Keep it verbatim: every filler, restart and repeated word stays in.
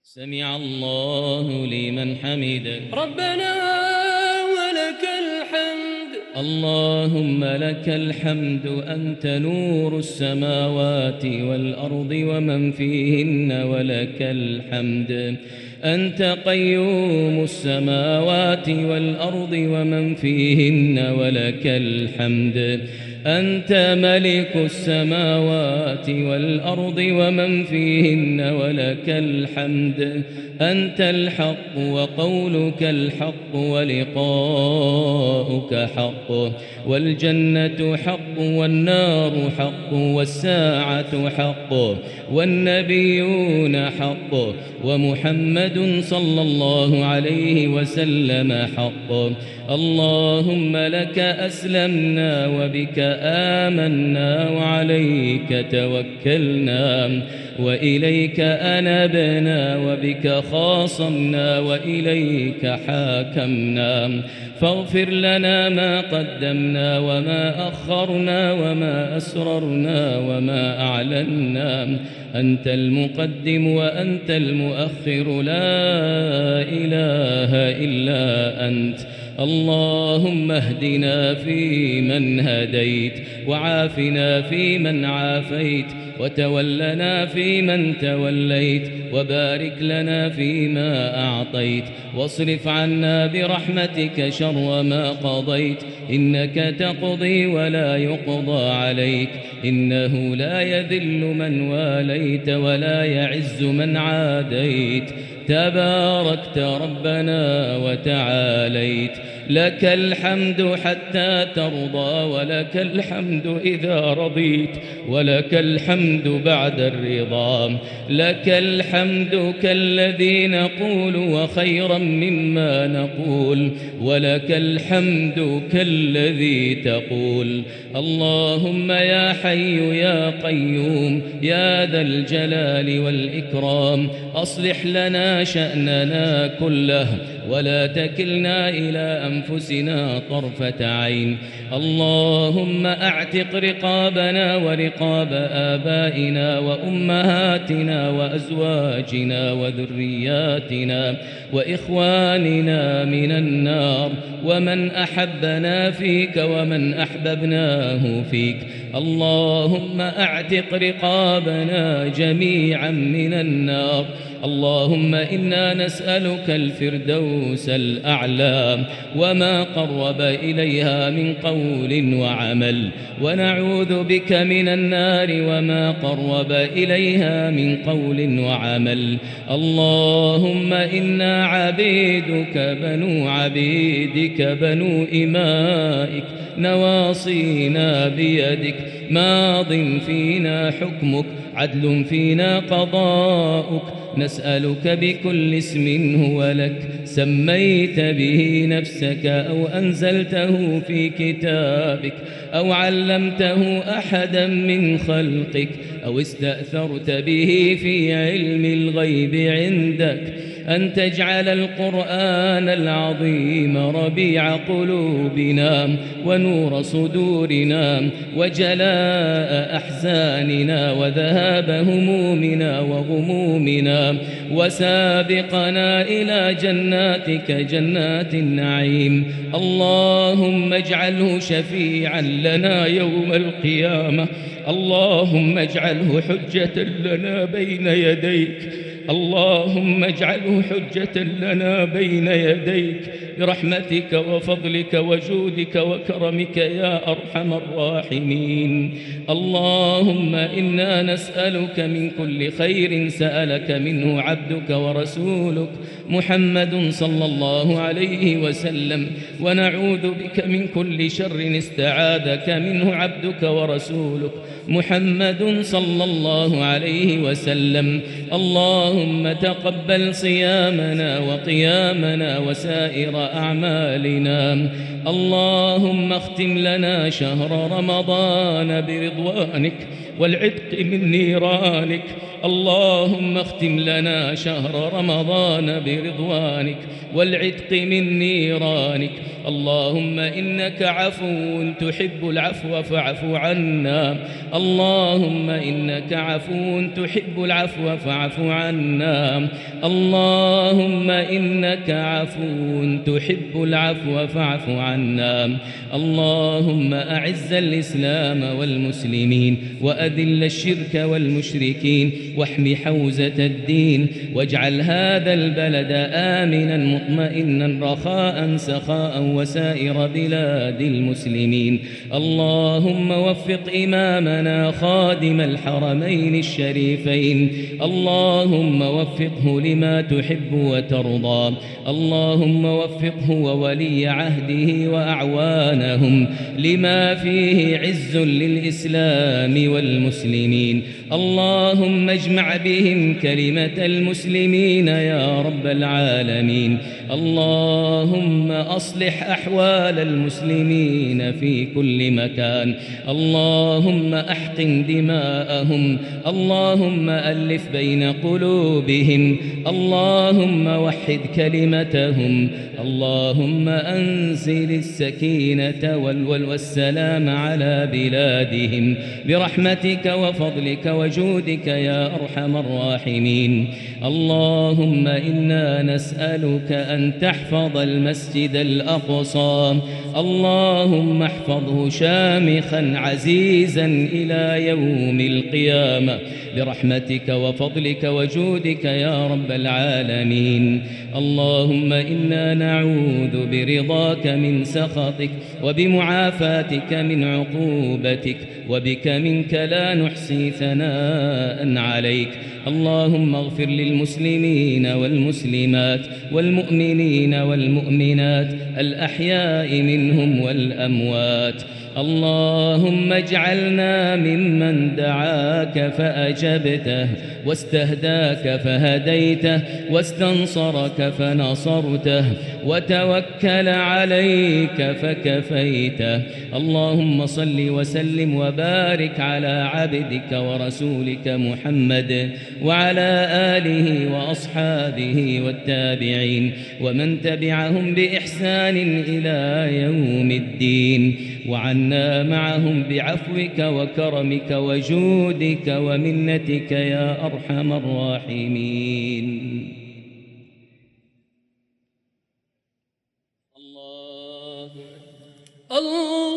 سمع الله لمن حمده. ربنا ولك الحمد. اللهم لك الحمد أنت نور السماوات والأرض ومن فيهن، ولك الحمد أنت قيوم السماوات والأرض ومن فيهن، ولك الحمد أنت ملك السماوات والأرض ومن فيهن، ولك الحمد أنت الحق وقولك الحق ولقاؤك حق، والجنة حق والنار حق والساعة حق والنبيون حق ومحمد صلى الله عليه وسلم حق. اللهم لك أسلمنا وبك آمنا وعليك توكلنا وإليك أنبنا وبك خاصمنا وإليك حاكمنا، فاغفر لنا ما قدمنا وما أخرنا وما أسررنا وما أعلنا. أنت المقدم وأنت المؤخر، لا إله إلا أنت. اللهم اهدنا فيمن هديت، وعافنا فيمن عافيت، وتولنا فيمن توليت، وبارك لنا فيما أعطيت، واصرف عنا برحمتك شر ما قضيت. إنك تقضي ولا يقضى عليك، إنه لا يذل من واليت ولا يعز من عاديت. تباركت ربنا وتعاليت، لك الحمد حتى ترضى، ولك الحمد إذا رضيت، ولك الحمد بعد الرضا. لك الحمد كالذي نقول وخيرا مما نقول، ولك الحمد كالذي تقول. اللهم يا حي يا قيوم يا ذا الجلال والإكرام، أصلح لنا شأننا كله ولا تكلنا إلى أنفسنا طرفة عين. اللهم أعتق رقابنا ورقاب آبائنا وأمهاتنا وأزواجنا وذرياتنا وإخواننا من النار، ومن أحبنا فيك ومن أحببناه فيك. اللهم أعتق رقابنا جميعا من النار. اللهم إنا نسألك الفردوس الأعلى وما قرب إليها من قول وعمل، ونعوذ بك من النار وما قرب إليها من قول وعمل. اللهم إنا عبيدك بنو عبيدك بنو إمائك، نواصينا بيدك، ماض فينا حكمك، عدل فينا قضاؤك. نسألك بكل اسم هو لك سميت به نفسك أو أنزلته في كتابك أو علمته أحدا من خلقك أو استأثرت به في علم الغيب عندك، أن تجعل القرآن العظيم ربيع قلوبنا ونور صدورنا وجلاء أحزاننا وذهاب همومنا وغمومنا، وسابقنا إلى جناتك جنات النعيم. اللهم اجعله شفيعا لنا يوم القيامة. اللهم اجعله حجة لنا بين يديك. اللهم اجعله حجة لنا بين يديك برحمتك وفضلك وجودك وكرمك يا أرحم الراحمين. اللهم إنا نسألك من كل خير سألك منه عبدك ورسولك محمد صلى الله عليه وسلم، ونعوذ بك من كل شر استعاذك منه عبدك ورسولك محمد صلى الله عليه وسلم. اللهم تقبل صيامنا وقيامنا وسائر أعمالنا. اللهم اختم لنا شهر رمضان برضوانك والعتق من نيرانك. اللهم اختم لنا شهر رمضان برضوانك والعتق من نيرانك. اللهم إنك عفو تحب العفو فاعف عنا اللهم إنك عفو تحب العفو فاعف عنا اللهم إنك عفو تحب العفو فاعف عنا اللهم أعز الإسلام والمسلمين وأذل الشرك والمشركين واحم حوزة الدين واجعل هذا البلد آمنا مطمئنا رخاء سخاء وسائر بلاد المسلمين اللهم وفق إمامنا خادم الحرمين الشريفين اللهم وفقه لما تحب وترضى اللهم وفقه وولي عهده وأعوانهم لما فيه عز للإسلام والمسلمين اللهم اجمع بهم كلمة المسلمين يا رب العالمين اللهم أصلح أحوال المسلمين في كل مكان اللهم أحقن دماءهم اللهم ألف بين قلوبهم اللهم وحد كلمتهم اللهم أنزل السكينة والسلام على بلادهم برحمتك وفضلك وجودك يا أرحم الراحمين اللهم إنا نسألك أن تحفظ المسجد الأقصى اللهم احفظه شامخا عزيزا إلى يوم القيامة برحمتك وفضلك وجودك يا رب العالمين اللهم إنا نعوذ برضاك من سخطك وبمعافاتك من عقوبتك وبك منك لا نحصي ثناء عليك اللهم اغفر للمسلمين والمسلمات والمؤمنين والمؤمنات الأحياء منهم والأموات اللهم اجعلنا ممن دعاك فأجبته واستهداك فهديته واستنصرك فنصرته وتوكل عليك فكفيته اللهم صل وسلم وبارك على عبدك ورسولك محمد وعلى آله وأصحابه والتابعين ومن تبعهم بإحسان إلى يوم الدين وعنا معهم بعفوك وكرمك وجودك ومنتك يا أرحم الراحمين الله